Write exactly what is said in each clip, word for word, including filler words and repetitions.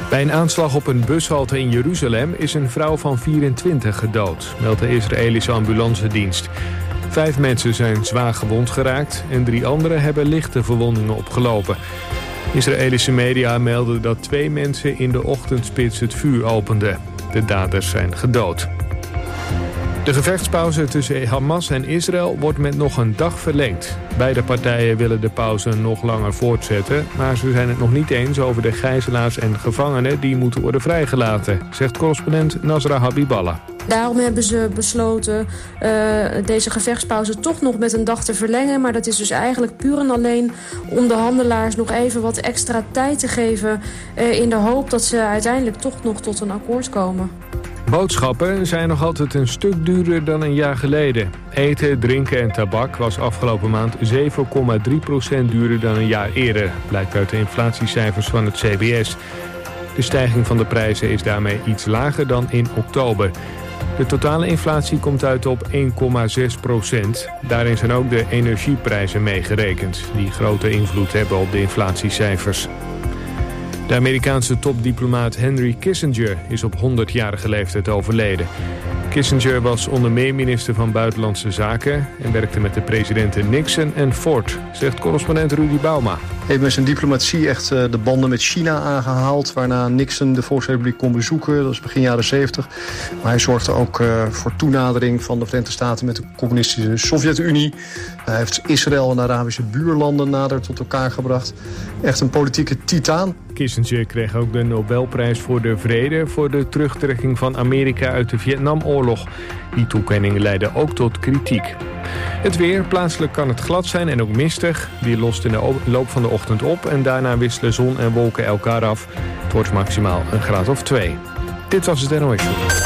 Bij een aanslag op een bushalte in Jeruzalem is een vrouw van vierentwintig gedood, meldt de Israëlische ambulancedienst. Vijf mensen zijn zwaar gewond geraakt en drie anderen hebben lichte verwondingen opgelopen. Israëlische media melden dat twee mensen in de ochtendspits het vuur openden. De daders zijn gedood. De gevechtspauze tussen Hamas en Israël wordt met nog een dag verlengd. Beide partijen willen de pauze nog langer voortzetten, maar ze zijn het nog niet eens over de gijzelaars en gevangenen die moeten worden vrijgelaten, zegt correspondent Nasra Habiballah. Daarom hebben ze besloten uh, deze gevechtspauze toch nog met een dag te verlengen. Maar dat is dus eigenlijk puur en alleen om de handelaars nog even wat extra tijd te geven, Uh, in de hoop dat ze uiteindelijk toch nog tot een akkoord komen. Boodschappen zijn nog altijd een stuk duurder dan een jaar geleden. Eten, drinken en tabak was afgelopen maand zeven komma drie procent duurder dan een jaar eerder, blijkt uit de inflatiecijfers van het C B S. De stijging van de prijzen is daarmee iets lager dan in oktober. De totale inflatie komt uit op één komma zes procent. Daarin zijn ook de energieprijzen meegerekend, die grote invloed hebben op de inflatiecijfers. De Amerikaanse topdiplomaat Henry Kissinger is op honderdjarige leeftijd overleden. Kissinger was onder meer minister van Buitenlandse Zaken en werkte met de presidenten Nixon en Ford, zegt correspondent Rudy Bauma. Hij heeft met zijn diplomatie echt uh, de banden met China aangehaald, waarna Nixon de Volksrepubliek kon bezoeken. Dat was begin jaren zeventig. Maar hij zorgde ook uh, voor toenadering van de Verenigde Staten met de communistische Sovjet-Unie. Hij heeft Israël en Arabische buurlanden nader tot elkaar gebracht. Echt een politieke titaan. Kissinger kreeg ook de Nobelprijs voor de Vrede voor de terugtrekking van Amerika uit de Vietnamoorlog. Die toekenning leidde ook tot kritiek. Het weer, plaatselijk kan het glad zijn en ook mistig. Die lost in de loop van de ochtend op en daarna wisselen zon en wolken elkaar af. Het wordt maximaal een graad of twee. Dit was het N O S.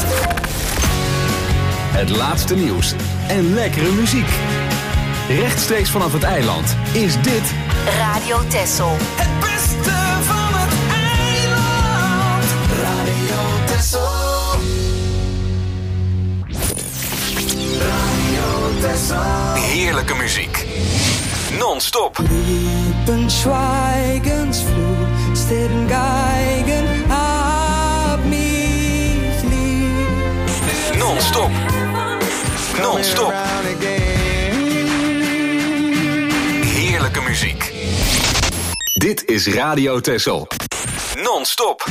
Het laatste nieuws en lekkere muziek. Rechtstreeks vanaf het eiland is dit Radio Texel. Het beste van het eiland. Radio Texel. Radio Texel. Heerlijke muziek. Non-stop. Liepen Schweigensflug, steden Geigen, hab mich lieb. Non-stop. Non-stop. Heerlijke muziek. Dit is Radio Texel. Non-stop.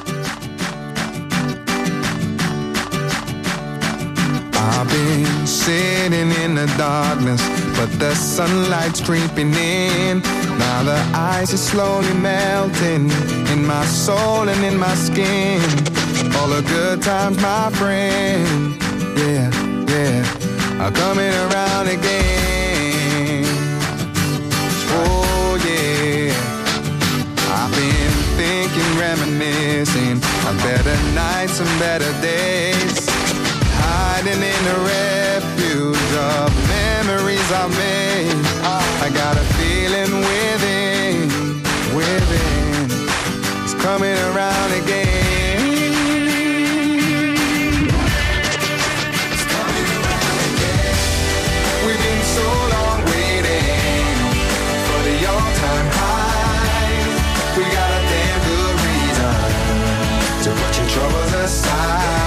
I've been sitting in the darkness, but the sunlight's creeping in. Now the ice is slowly melting in my soul and in my skin. All the good times, my friend, yeah, yeah, are coming around again. Oh yeah, I've been thinking, reminiscing of better nights and better days. Hiding in the refuge of memories I've made. I got a feeling within, within, it's coming around again. It's coming around again. We've been so long waiting for the all-time high. We got a damn good reason to put your troubles aside.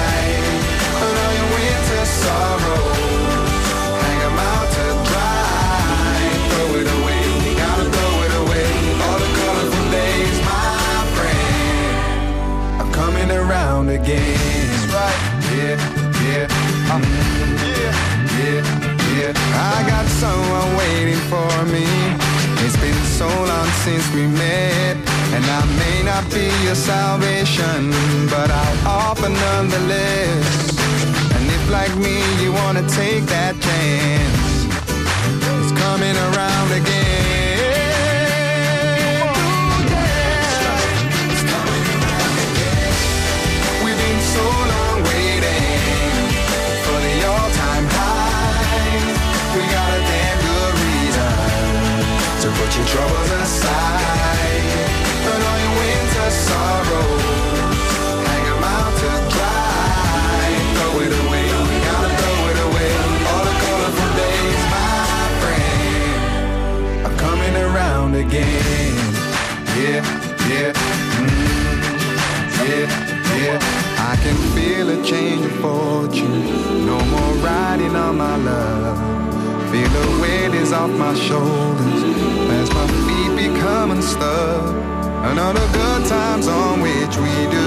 Sorrows, hang 'em out to dry. Throw it away, gotta throw it away. All the colorful days, my friend, are coming around again. That's right, yeah, yeah, um, yeah, yeah, yeah. I got someone waiting for me. It's been so long since we met, and I may not be your salvation, but I'll offer nonetheless. Like me, you wanna take that chance. It's coming around again. Ooh, yeah. It's coming around again. We've been so long waiting for the all-time high. We got a damn good reason to put your troubles aside. Put all your winter sorrows, hang 'em out to dry. Throw it away. can feel a change of fortune. No more riding on my love. Feel the weight is off my shoulders as my feet become unstuck. And all the good times on which we do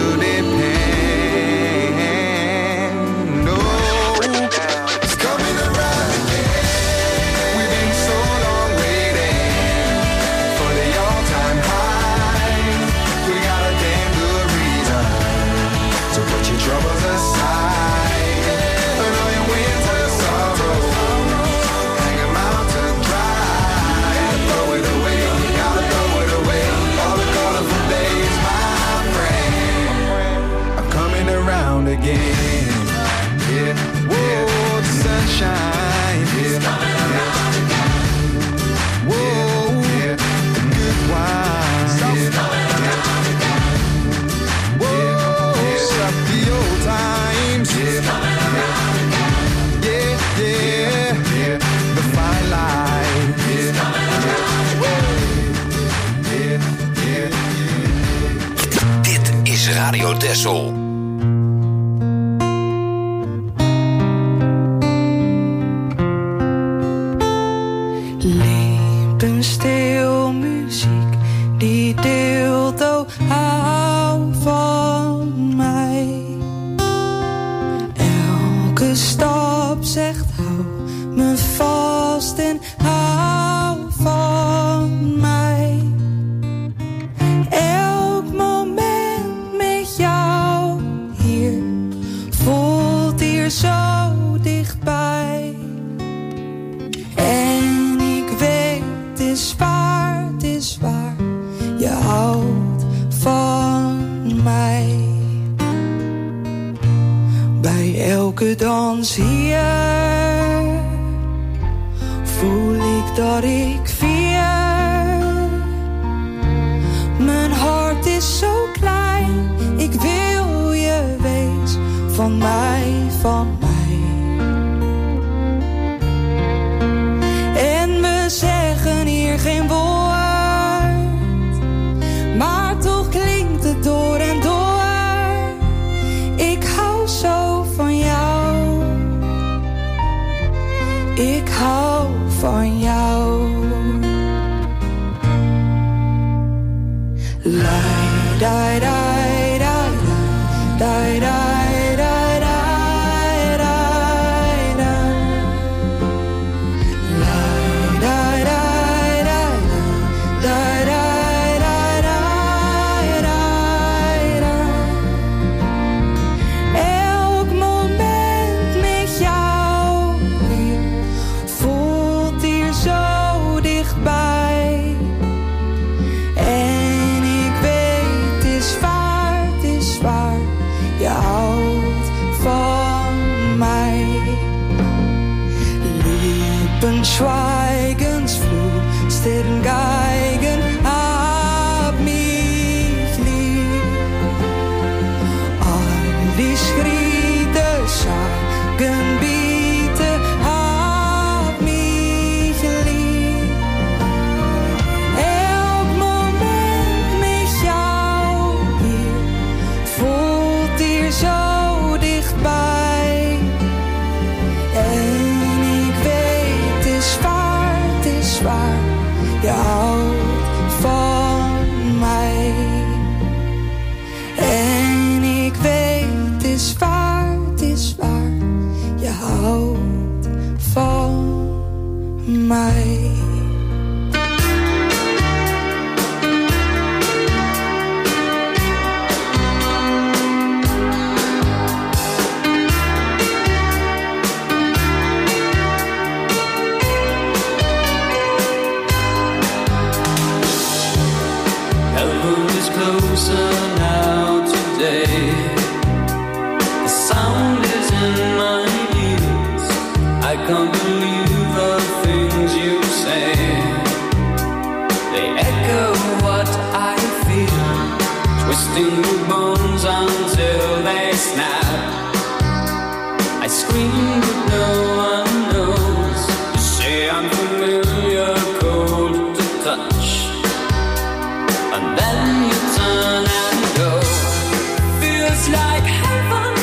depend. No, it's coming around again. We've been so long waiting for the all-time high. We got a damn good reason to put your troubles aside. And all your winter sorrows, hang 'em out to dry. Throw it away, gotta throw it away. All the colorful days, my friend, are coming around again. Yeah, yeah, the sunshine, yeah, yeah. Whoa, yeah, the good wine, yeah, yeah. Whoa, stop the old times, yeah, yeah, yeah, yeah. The fine line, yeah, yeah, yeah, yeah. Dit is Radio Texel. Levenstil muziek die deelt, oh hou van mij. Elke stap zegt hou me vast en hou van mij. Elk moment met jou hier voelt hier zo dichtbij. En ik weet, het is waar, het is waar, je houdt van mij. Bij elke dans hier voel ik dat ik vier. Mijn hart is zo klein, ik wil je wees van mij, van mij. En we zeggen hier geen woord, maar toch klinkt het door en door. Ik hou zo van jou, ik hou van jou. Lai, dai, dai, dai, dai, dai, dai, dai, dai, dai. Lai, dai, dai, dai, dai, dai, dai, dai, dai, dai. Elk moment met jou hier voelt hier zo dichtbij. En ik weet, het is waar, het is waar, je houdt van mij. Lippen schweigensflut, Geigen hab mich lieb. All die Schritte sagen bitte hab mich lieb. Elk moment met jou hier voelt hier zo dichtbij. En ik weet, het is waar, het is waar, je houdt van mij. En ik weet, het is waar, het is waar, je houdt van mij. Heaven is closer now today. The sound is in my ears. I can't believe the things you say. They echo what I feel, twisting the bones until they snap. I scream but no one knows. You say I'm familiar, cold to touch. And then you turn and go. Feels like heaven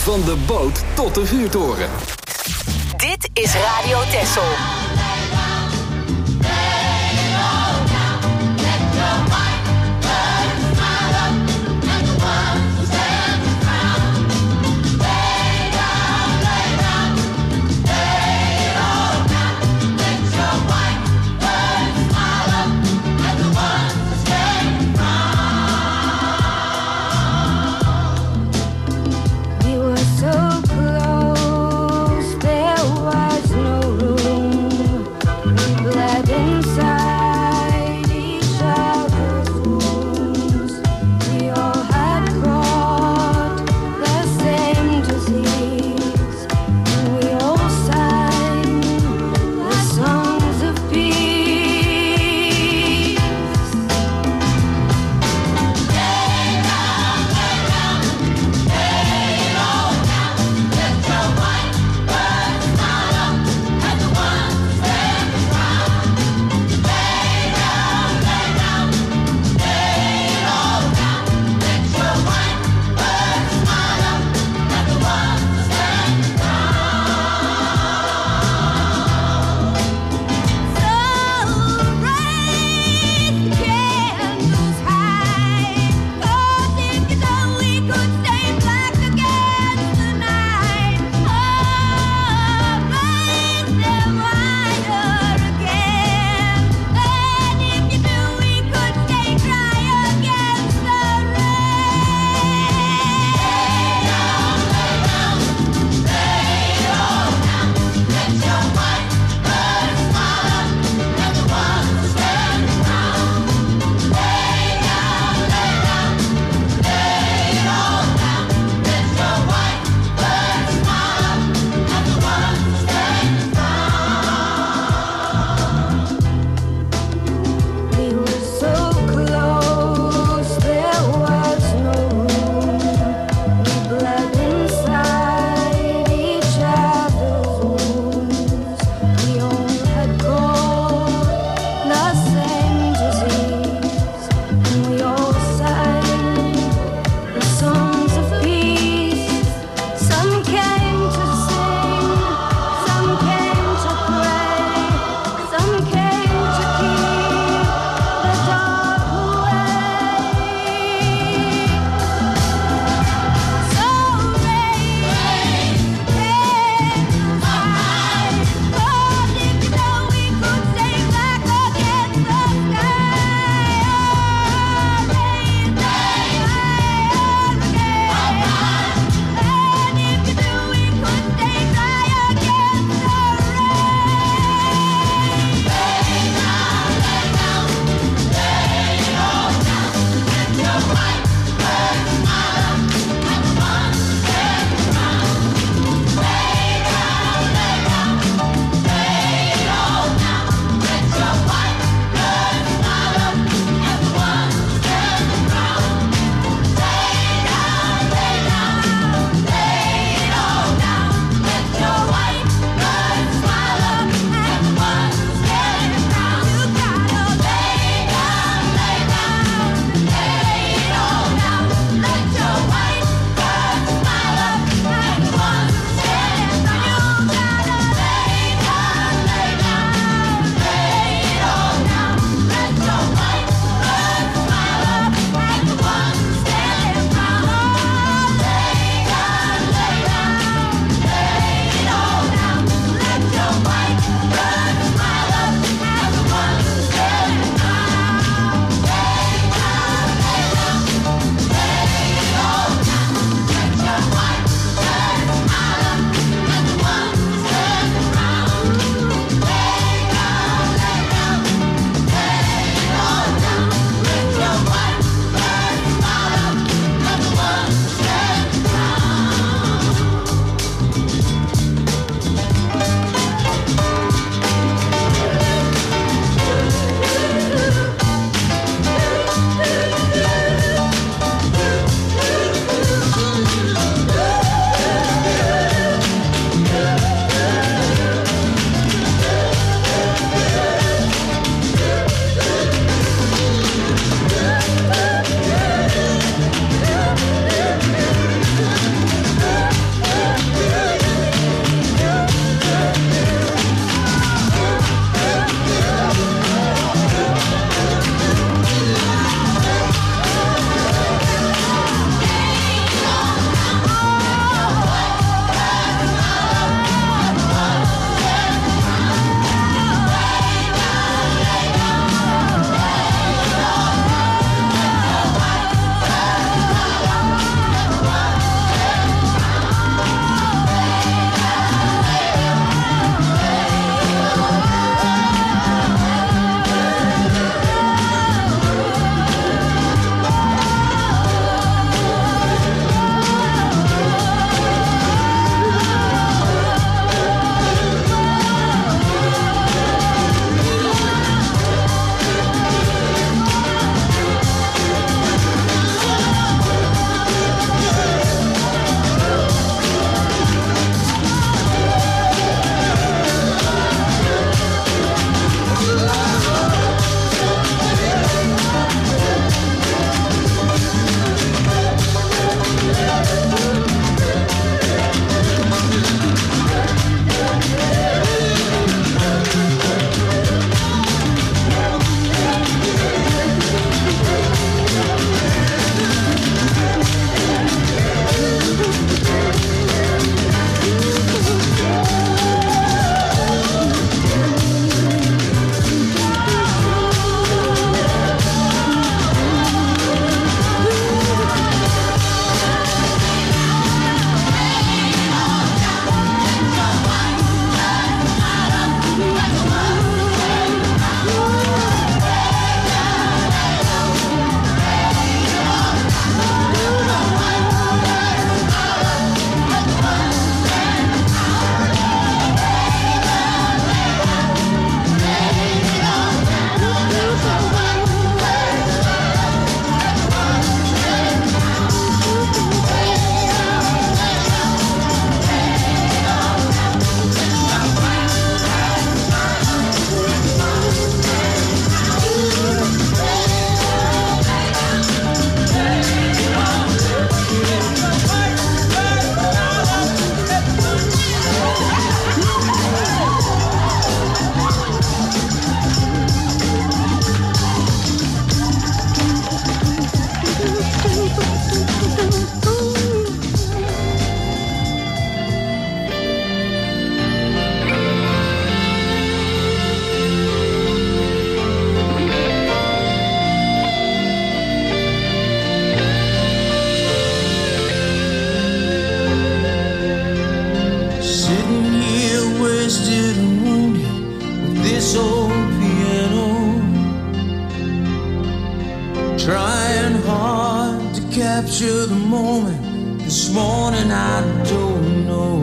Van de boot tot de vuurtoren. Dit is Radio Texel. So close, there was no room. moment, this morning I don't know.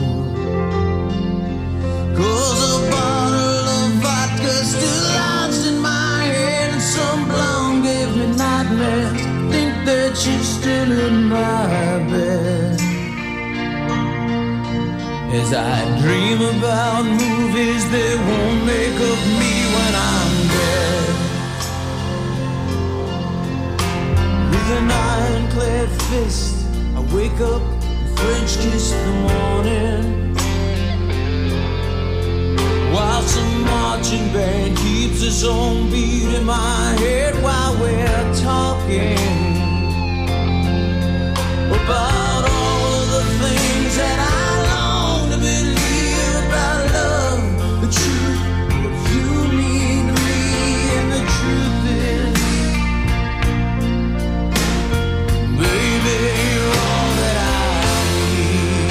'Cause a bottle of vodka still lodged in my head, and some blonde gave me nightmares. Think that she's still in my bed. As I dream about movies they won't make of me when I'm dead. With an ironclad fist, I wake up and French kiss the morning, while some marching band keeps its own beat in my head while we're talking about all of the things that I long to believe about love, the truth, what you mean to me, and the truth is, baby, you're all that I need.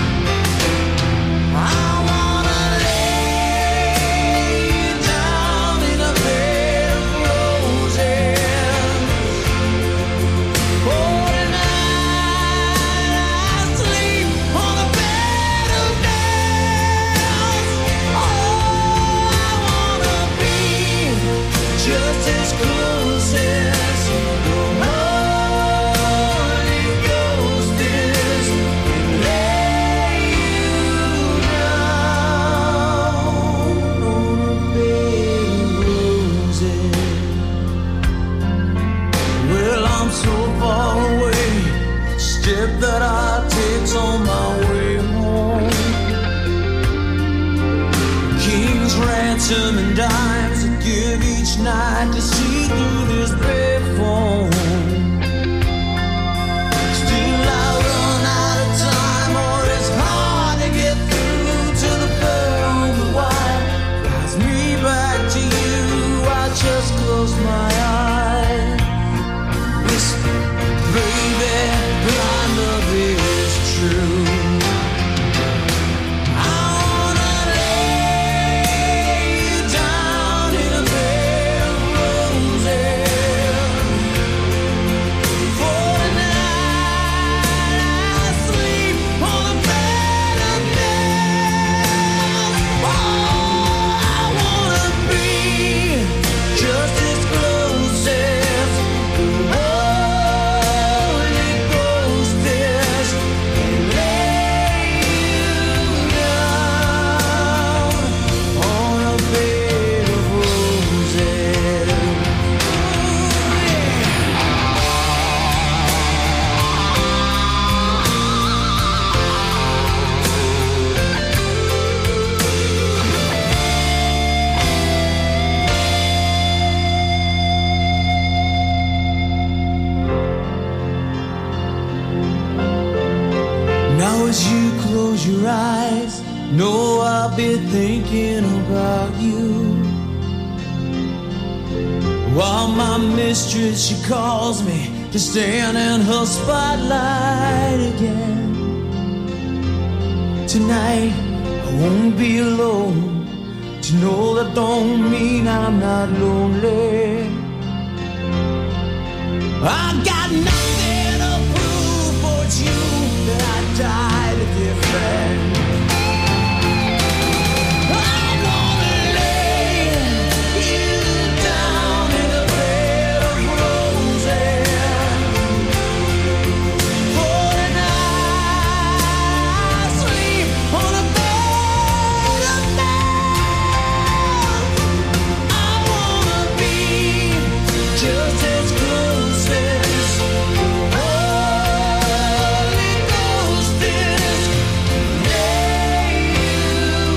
I wanna lay you down in a bed of roses. Oh, that I take on my way home. King's ransom and dimes I give each night to see through this payphone. Still I run out of time, or it's hard to get through to the phone. The wire flies me back to you. I just close my eyes, whisper, baby, blind love is true. I wanna lay you down in a bed of roses. For tonight I sleep on a bed of nails. Oh, I wanna be just as close as the Holy Ghost is, and lay you down on a bed of roses. Now as you close your eyes, know I'll be thinking about you, while my mistress, she calls me to stand in her spotlight again. Tonight I won't be alone. To know that don't mean I'm not lonely. I got nothing to prove, for it's you that I died a different. I wanna lay you down in a bed of roses. For tonight I sleep on a bed of nails. I wanna be just as close as the Holy Ghost is, lay you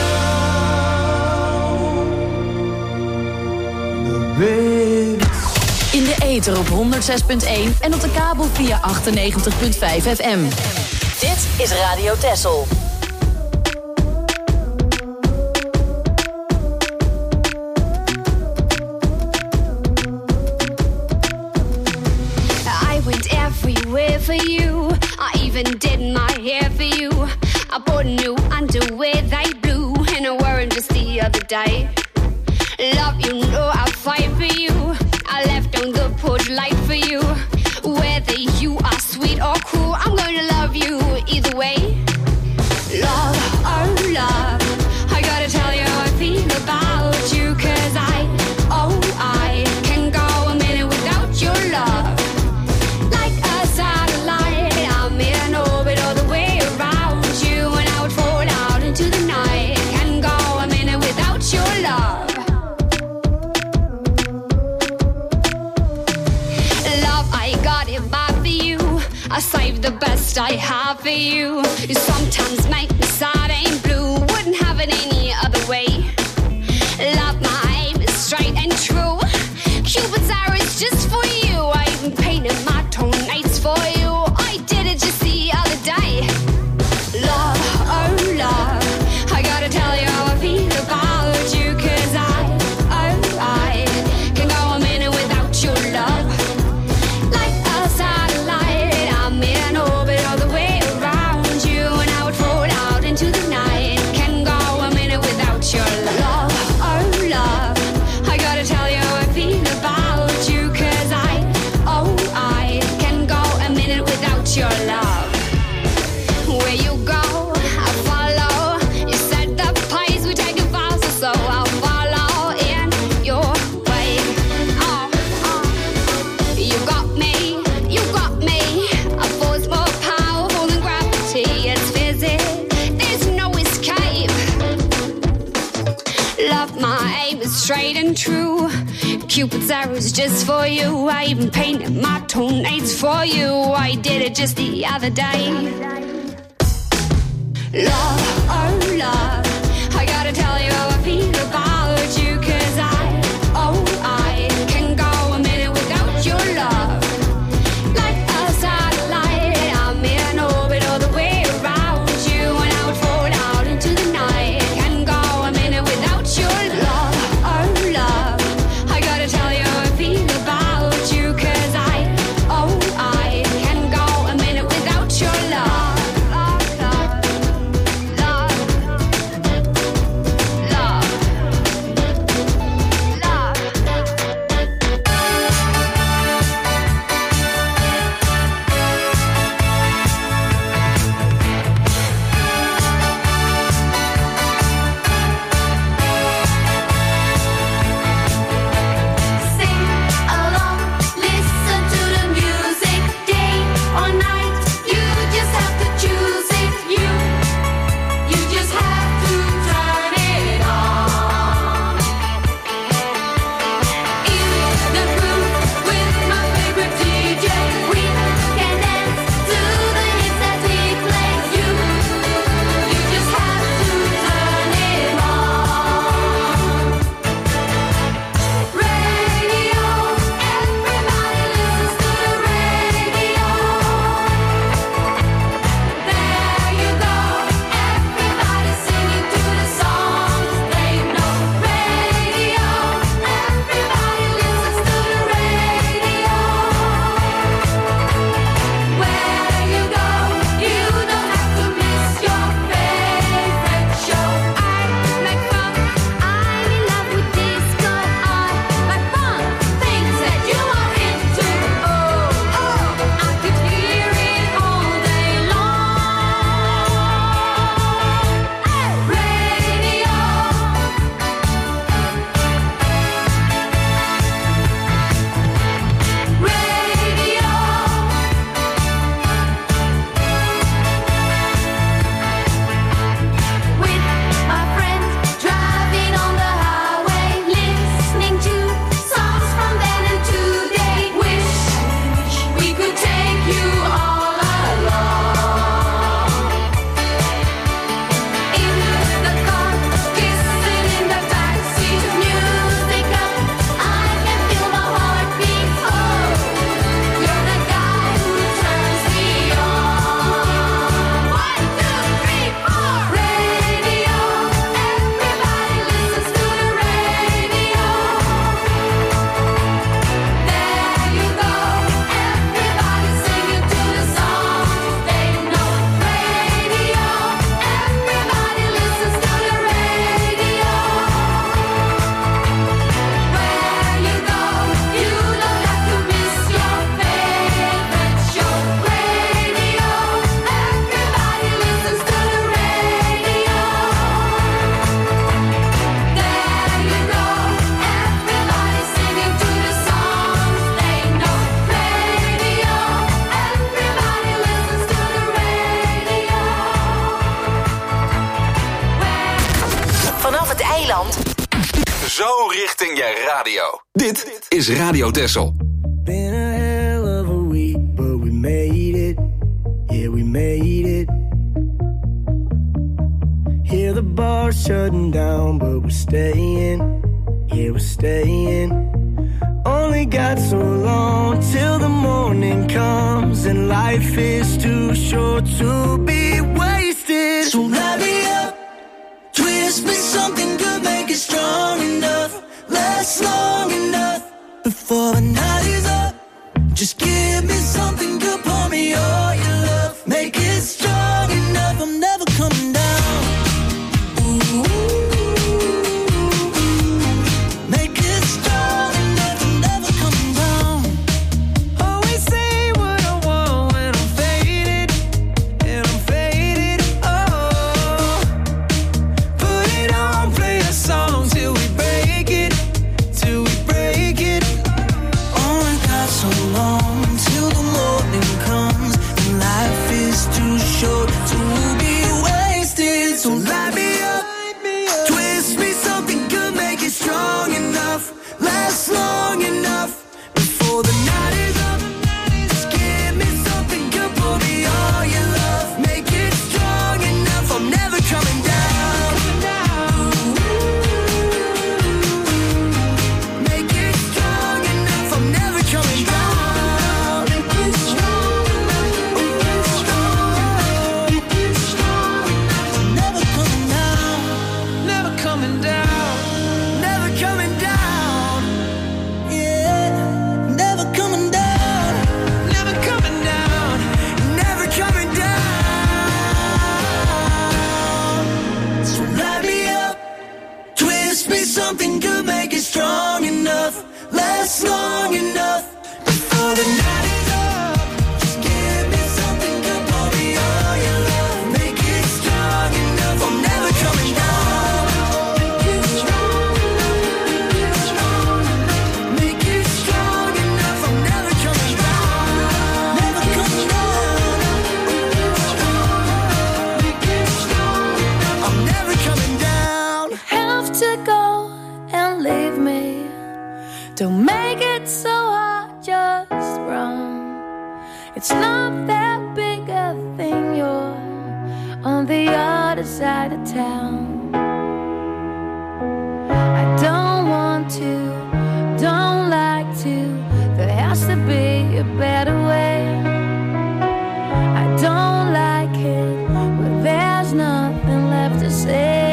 down, baby. In de ether op honderd zes punt één en op de kabel via achtennegentig punt vijf F M. Dit is Radio Texel. I went everywhere for you. I even did my hair for you. I bought new underwear, they blue, and I wore them just the other day. Love, you know I'll fight for you. I left on the porch light for you. Whether you are sweet cool, I'm gonna love you either way. Love, oh love, I gotta tell you how I feel about you, cause I, oh I can go a minute without your love. Like a satellite, I'm in orbit all the way around you, and I would fall out into the night. Can go a minute without your love. Love, I got it bad for you. I save the best I have for you. You sometimes make me sad and blue. Wouldn't have it any other way. Love, my aim is straight and true. Cupid's arrow is just for you. I even painted my toenails for you. I did it just the other day. Love, oh love, I gotta tell you how I feel about you, cause I, oh I can go a minute without your love. Like a satellite, I'm in orbit all the way around you, and I would fall out into the night. Can go a minute without your love. Oh love, I gotta tell you how I feel about you, cause I, oh I can go a minute without your love. Where you go, I follow. You said the place we take a vows, so I'll follow in your way. Oh, oh. You got me, you got me. A force more powerful than gravity. It's physics, there's no escape. Love, my aim is straight and true. Cupid's arrow's just for you. I even painted my toenails for you. I did it just the other day. Love, oh love, I gotta tell you how I feel about you, cause I, oh I can go a minute without your love. Like a satellite, I'm in orbit all the way around you, and I would fall out into the night. Can go a minute without your love. Oh love, I gotta tell you how I feel about you, cause I, oh I can go a minute without your love. Love, love. Love, love, Zeeland. Zo richting je radio. Dit is Radio Texel. Been a hell of a week, but we made it. Yeah, we made it. Hear the bar shutting down, but we're staying. Yeah, we're staying. Only got so long till the morning comes, and life is too short to be wasted. So light me up, twist me something good, make it strong enough, last long enough before the night is up. Just give me something good, pour me all your love, make it strong enough. I'm never coming down. Ooh. Make it strong enough, I'm never coming down. Always say what I want when I'm faded, and I'm faded. Oh, put it on, play a song till we break it, till we break it. Only got so long till the morning comes, and life is too short to be wasted. So light me up, twist me something good, make it strong enough, last long enough before the night is up. Just give me something good, pour me all your love, make it strong enough. I'm never coming down. Make it strong enough. I'm never coming down. Make it strong enough. Make it strong. Make it strong enough. I'm never coming down. Never coming down. Never coming down. Yeah. Never coming down. Never coming down. Never coming down. So light me up, twist me something good, make it strong enough, last long enough before the night is up. Just give me something good, pour me all your love, make it strong enough. I'm never coming down. Make it strong enough. Make it strong enough. I'm never coming down. Never coming down. Make it strong enough. I'm never coming down. Have to go and leave me. Don't make it so hard, just run. It's not that big a thing, you're on the other side of town. I don't want to, don't like to, there has to be a better way. I don't like it, but there's nothing left to say.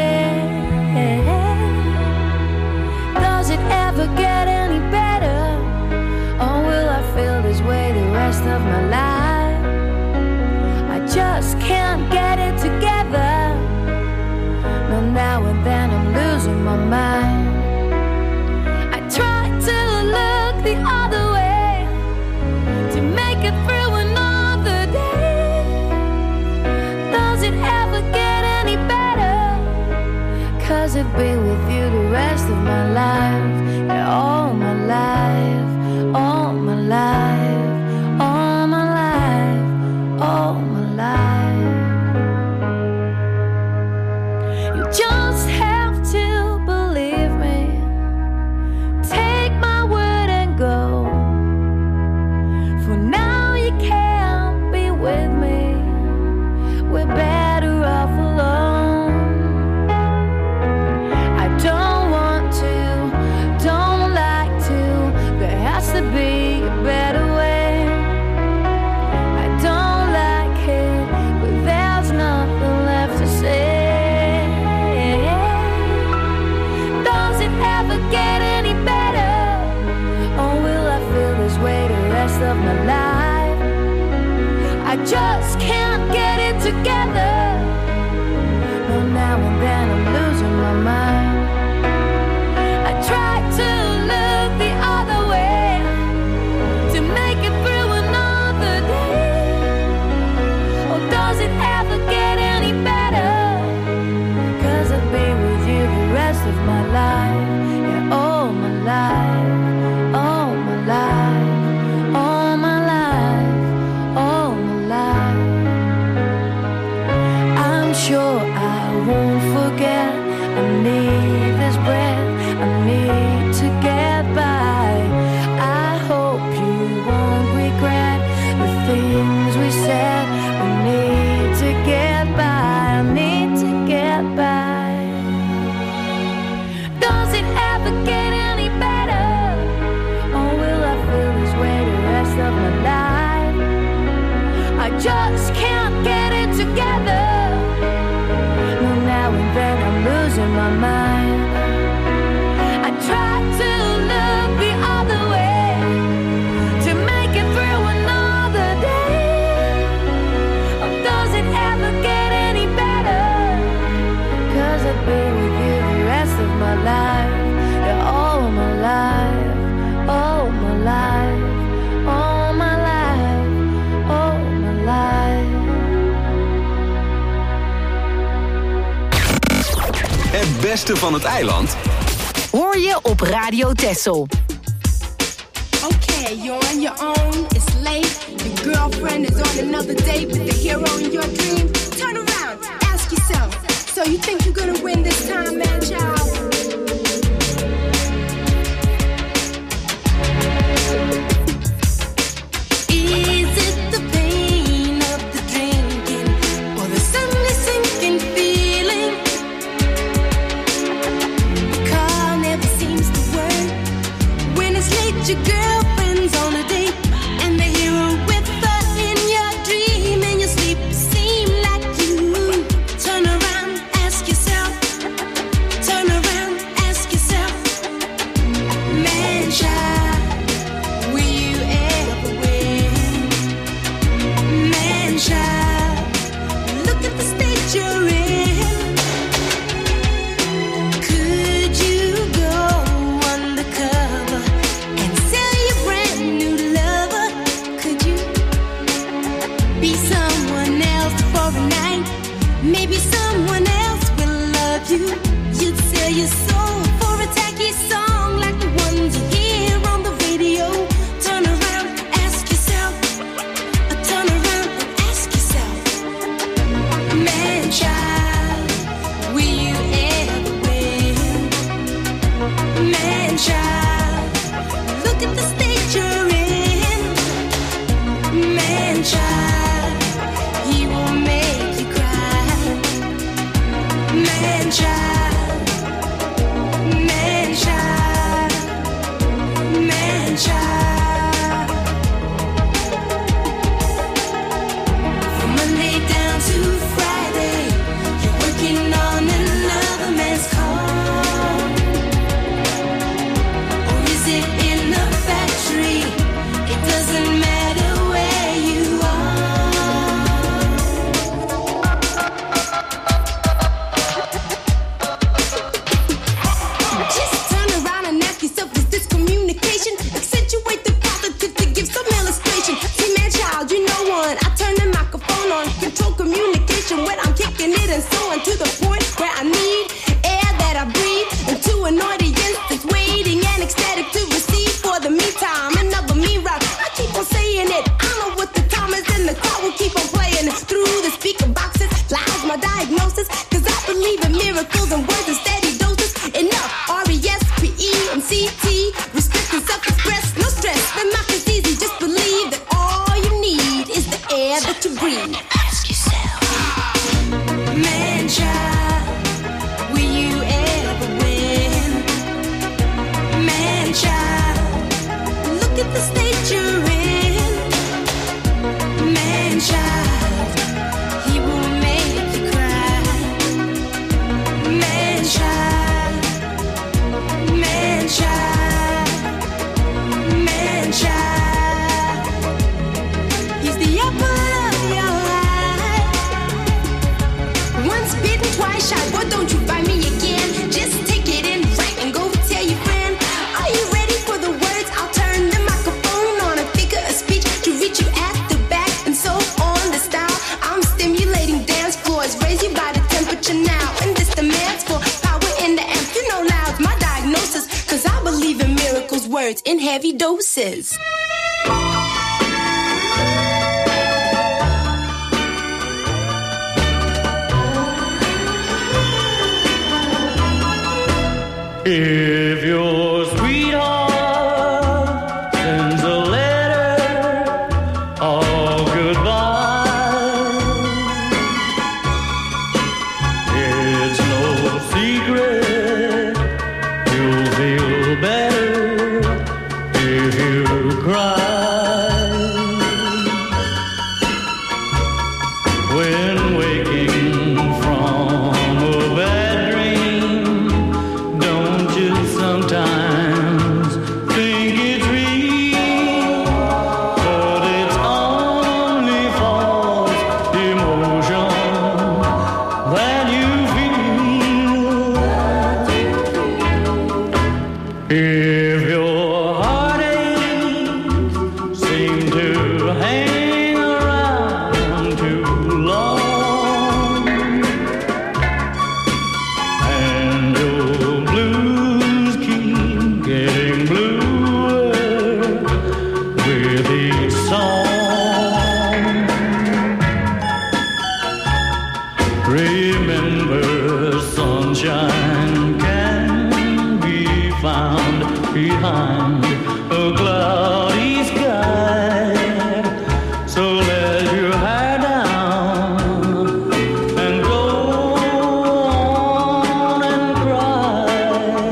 Does it ever get any better? Or will I feel this way the rest of my life? I just can't get it together. No, now and then I'm losing my mind. I try to look the other way to make it through another day. Does it ever get any better? Cause it'd be with you the rest of my life. Yeah, all my life, all my life, all my life, all my life. You just have to believe me. Take my word and go. For now you can't be with me. We're better off alone. I don't want to, don't like to. There has to be a better way. I don't like it, but there's nothing left to say. Does it ever get any better? Or will I feel this way the rest of my life? I just can't get it together. No, now and then I'm losing my mind. I try to look the other way to make it through another day. Or does it ever get any better? Cause I'll be with you the rest of my life. Yeah, all my life, all my life, all my life, all my life. I Het beste van het eiland hoor je op Radio Texel. Okay, you're on your own, it's late. Your girlfriend is on another date with the hero in your dream. Turn around, ask yourself, so you think you're gonna win this time, man, child? Is it the pain of the drinking or the suddenly sinking feeling? The car never seems to work. When it's late, your girlfriend's on a date, and the hero with her in your dream, and your sleep seem like you. Turn around, ask yourself. Turn around, ask yourself. Man, child, will you ever win? Man, child, look at the state you're in. Could you go undercover and sell your brand new lover? Could you be someone else for a night? Maybe someone else will love you. You'd sell your soul for a tacky song like the ones you hear on the radio. Turn around, ask yourself. Turn around and ask yourself. Man, child, will you ever win? Man, child, look at the state you're in. Man, child, he will make you cry. Man, child, man, child, man, child. From Monday down to Friday, you're working on another man's car. Or is it in the factory? It doesn't matter where you are. Just turn around and ask yourself, is this communication? Accentuate the positive to give some illustration. See, man, child, you know one. I turn the microphone on, control communication when I'm kicking it and so on to the point where I need air that I breathe into an audience that's waiting and ecstatic to receive. For the meantime, another me rock. I keep on saying it. I know what the time is, and the crowd will keep on playing through the speaker boxes. Lies my diagnosis, cause I believe in miracles and words in steady doses. Enough, R E S P E M C T. Respect and self-express, no stress. The math is easy, just believe that all you need is the air that you breathe. Ask yourself. Man, child, will you ever win? Man, child, look at the state you're in. Man, child, he will make you cry. Man, child, man, child, man, child. He's the apple of your eye. Once bitten, twice shy. Boy, don't you find me again. Just take it in right and go tell your friend. Are you ready for the words? I'll turn the microphone on and figure a speech to reach you at the back and so on. The style I'm stimulating dance floors, raise you by the temperature now. And this demands for power in the amp. You know loud's my diagnosis, cause I believe in miracles, words in heavy doses. If your sweetheart sends a letter of goodbye, it's no secret you'll feel better if you cry. When waking from a bed dream, don't you sometimes think it's real? But it's only false emotion that you feel. If your heartaches seem to hang around too long, and your blues keep getting bluer with each song, remember sunshine can be found behind a cloudy sky. So let your hair down and go on and cry.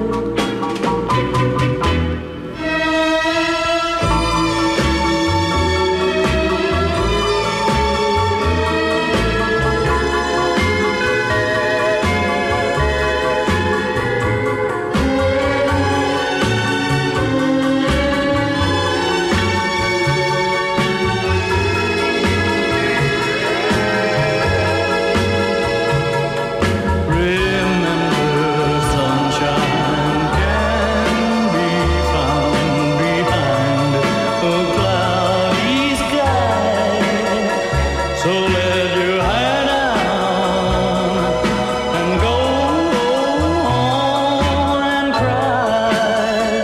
Remember, sunshine can be found behind a cloudy sky. So let your hair down and go on and cry.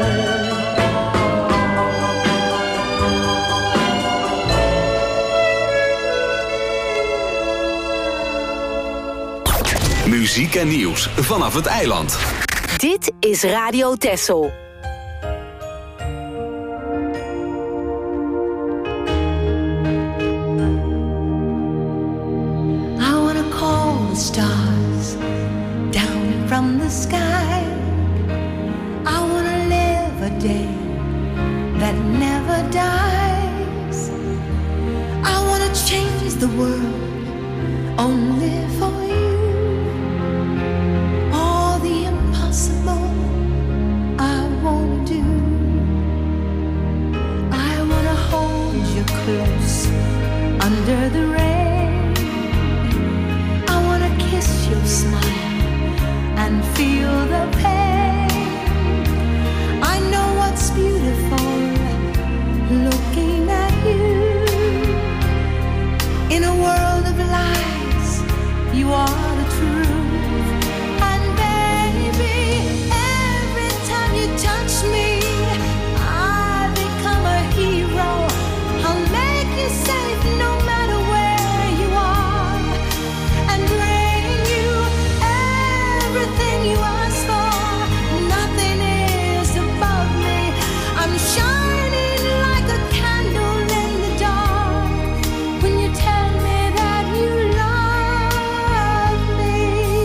Muziek en nieuws vanaf het eiland. Dit is Radio Texel. I wanna call the stars down from the sky. I wanna live a day that never dies. I wanna change the world only for you. All the impossible I wanna do. I wanna hold you close under the rain. I wanna kiss your smile and feel the pain. I know what's beautiful looking at you. In a world of lies, you are the truth. And baby, every time you touch me, I become a hero. I'll make you safe no matter where you are, and bring you everything you ask for. Nothing is above me. I'm shining like a candle in the dark when you tell me that you love me.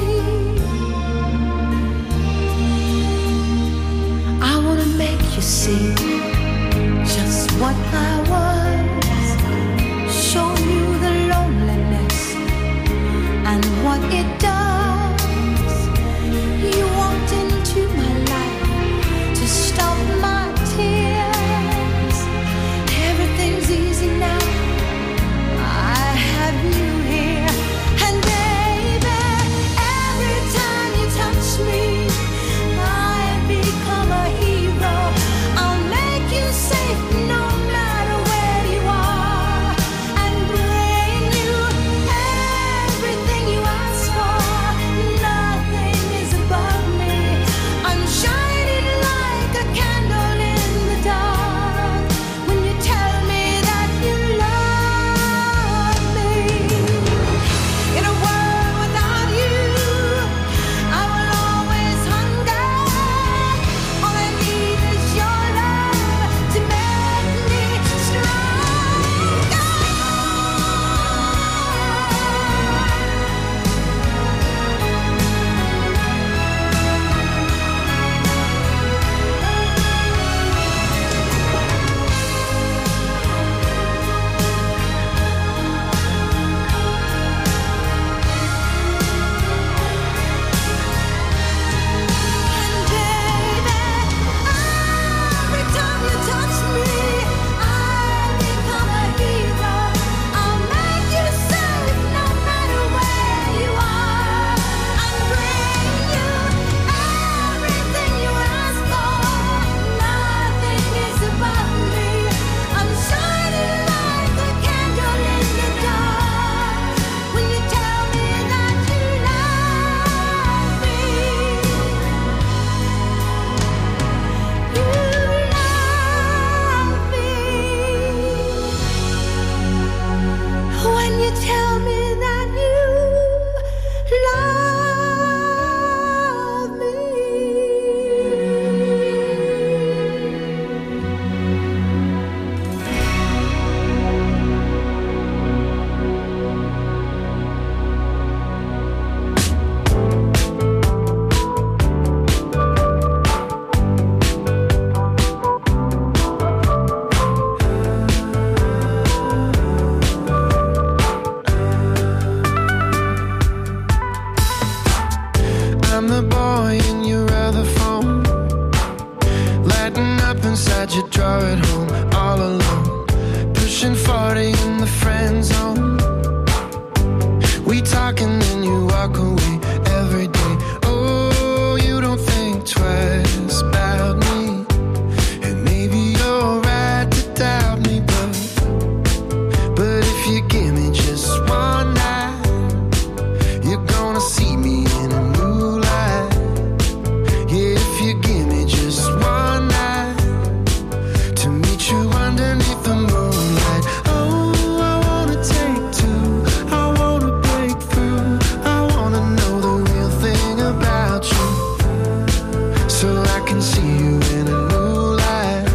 We talk and then you walk away every day. Oh, you don't think twice about me. And maybe you're right to doubt me, but But if you give me just one night, you're gonna see me in a new light. Yeah, if you give me just one night to meet you underneath the moonlight. Oh, I wanna take two, I wanna break through, I wanna know the real thing about you, so I can see you in a new light.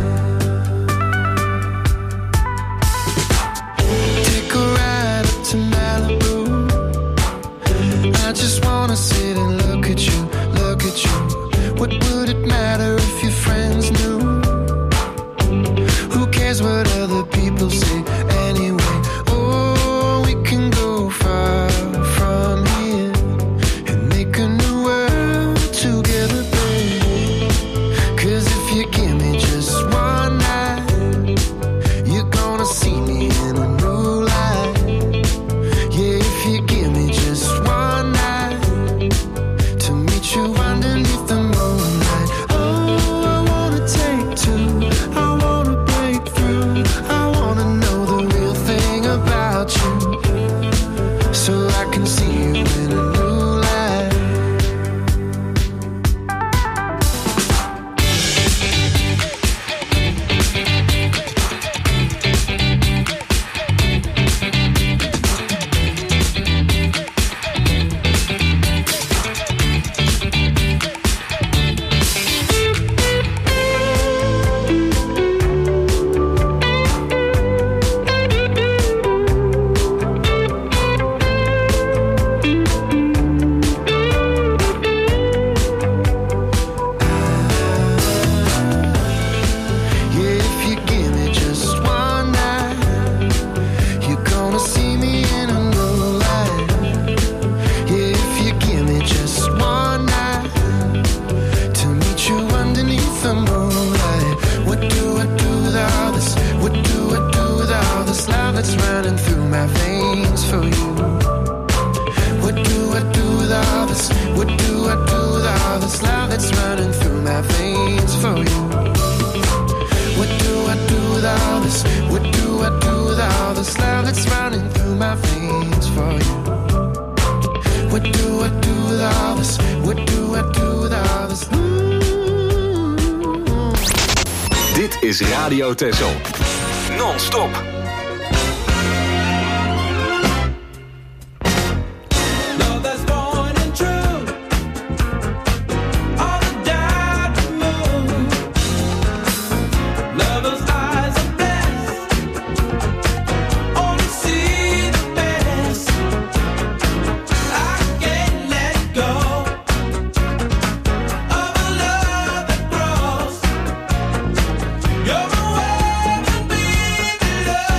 Take a ride up to Malibu, I just wanna sit and look at you, look at you. What would it matter if your friends knew? Who cares what other people say anyway? Oh, we can go far from here and make a new world together, babe. 'Cause if you give me just one night, you're gonna see me in a new light. Yeah, if you give me just one night to meet you underneath the moonlight. Oh, I wanna take two, I wanna break through, I wanna know the real thing about you, so I can see you in a new light. Yeah, if you give me just one night, you're gonna see me in a new light. Yeah, if you give me just one night to meet you underneath the moonlight. What do I do with all this? What do I do with all this love that's running through my veins for you? What do I do with all this? What do I do with all this love that's running through my veins for you? What do I do with all this? What do I do with all this love that's running through my veins for you? What do I do with all this? What do I do with all this? Dit is Radio Texel. Non-stop. Love that's born and true. All the doubt removed. Lover's eyes are blessed. Only see the best. I can't let go of a love that grows. You're the one that be the love.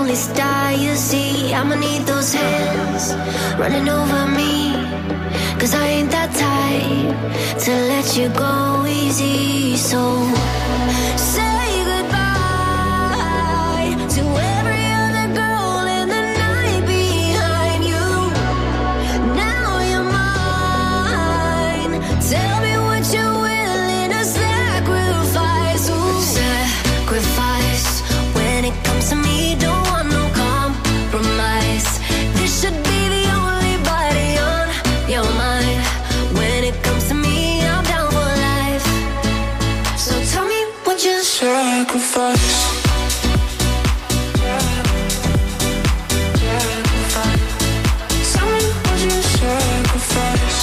only star you see. I'ma need those hands running over me, 'cause I ain't that type to let you go easy. So say goodbye to every other girl in the night behind you. Now you're mine. Tell me what you're willing to sacrifice. Ooh. Sacrifice when it comes to me. Don't want no compromise. This should be the only body on your mind. When it comes to me, I'm down for life. So tell me what you sacrifice. Tell me what you sacrifice.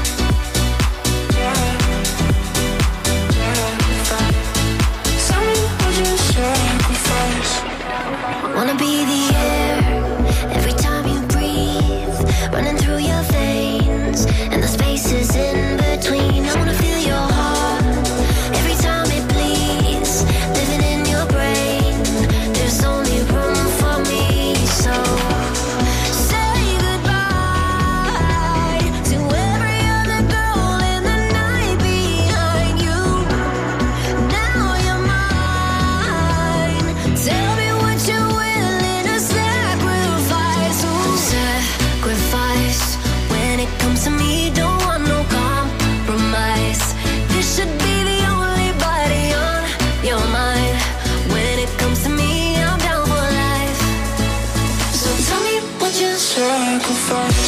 Tell me what you sacrifice. Wanna be the air every time you breathe, running through your veins and the spaces in between. I wanna feel your heart every time it bleeds, living in your brain. There's only room for me, so say goodbye to every other girl in the night behind you. Now you're mine. Tell me what you're willing to sacrifice. Ooh. Sacrifice when it comes to me. Don't want no compromise. This should be the only body on your mind. When it comes to me, I'm down for life. So tell me what you sacrifice.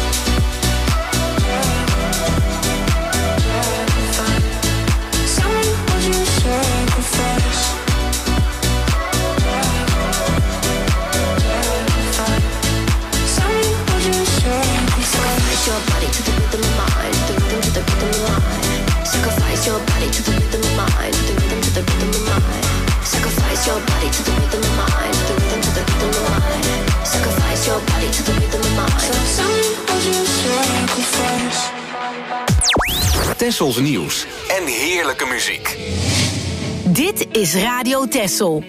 Tell me what you sacrifice. Tell me what you sacrifice. Sacrifice your body to the rhythm of mine, to the rhythm, to the rhythm of mine. Sacrifice your body to the rhythm of mine, to the rhythm, to the rhythm of mine. Sacrifice your body to the rhythm of mine, to the rhythm, to the rhythm of mine. Sacrifice your body to the rhythm of mine. So tell me what you sacrifice. Tessels nieuws en heerlijke muziek. Dit is Radio Tessel.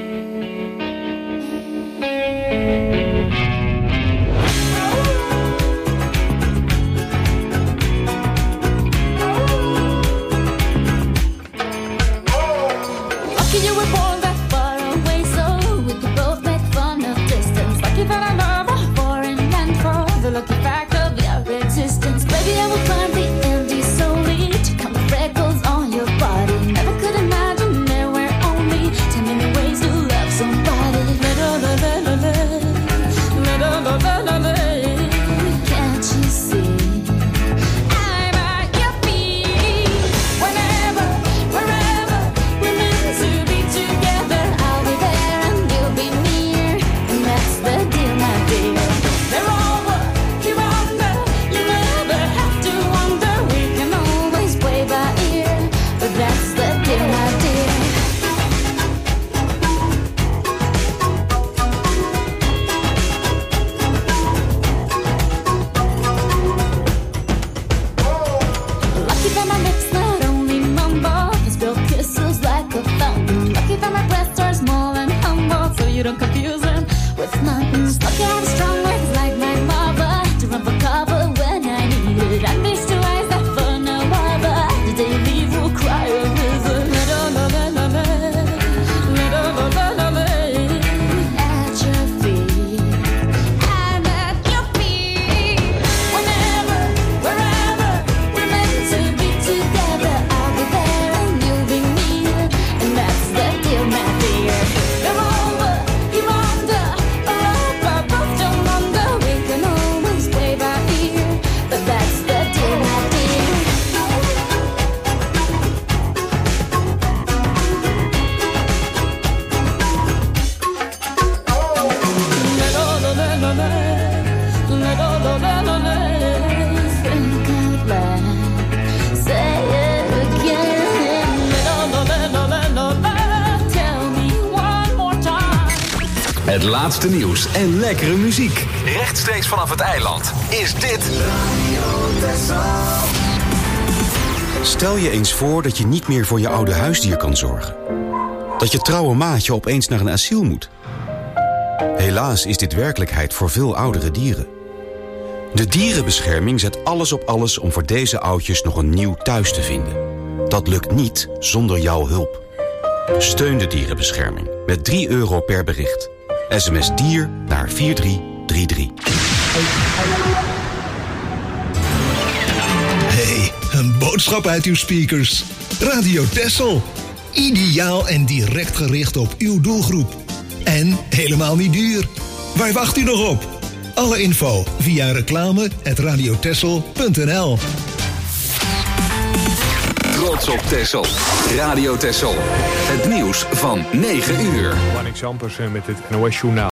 Lucky you were born that far away, so we could both make fun of distance. Lucky that I love her for and meant for the lucky fact of your existence. Baby, I will climb the Andes solely to count the freckles on your body. Never could imagine there were only ten million ways to love somebody. Can't you see? I'm at your feet. Whenever, wherever we're meant to be together, I'll be there and you'll be near, and that's the deal, my dear. They're over, you're under. You never have to wonder. We can always play by ear, but that's the deal, my dear. Lucky that my lips not only mumble, they spill kisses like a fountain. Lucky that my breasts are small and humble, so you don't confuse them with mountains. Lucky I have strong legs like my mother to run for cover when I need it. And these two eyes that for no other, the day you leave will cry a river. At your feet, I'm at your feet. Whenever, wherever we're meant to be together, I'll be there and you'll be near, and that's the deal, my dear. They're over, you're under, or up, I both don't wonder. We can always play by ear, but that's the deal, my dear. Think out loud, say it again. Tell me one more time. Het laatste nieuws en lekkere muziek. Rechtstreeks vanaf het eiland is dit Stel je eens voor dat je niet meer voor je oude huisdier kan zorgen. Dat je trouwe maatje opeens naar een asiel moet. Helaas is dit werkelijkheid voor veel oudere dieren. De dierenbescherming zet alles op alles om voor deze oudjes nog een nieuw thuis te vinden. Dat lukt niet zonder jouw hulp. Steun de dierenbescherming met drie euro per bericht. S M S dier naar vier drie drie drie. Hey, een boodschap uit uw speakers. Radio Texel. Ideaal en direct gericht op uw doelgroep. En helemaal niet duur. Waar wacht u nog op? Alle info via reclame at radiotexel punt n l. Trots op Texel. Radio Texel. Het nieuws van negen uur. Wanneer Zampers met het N O S Journaal.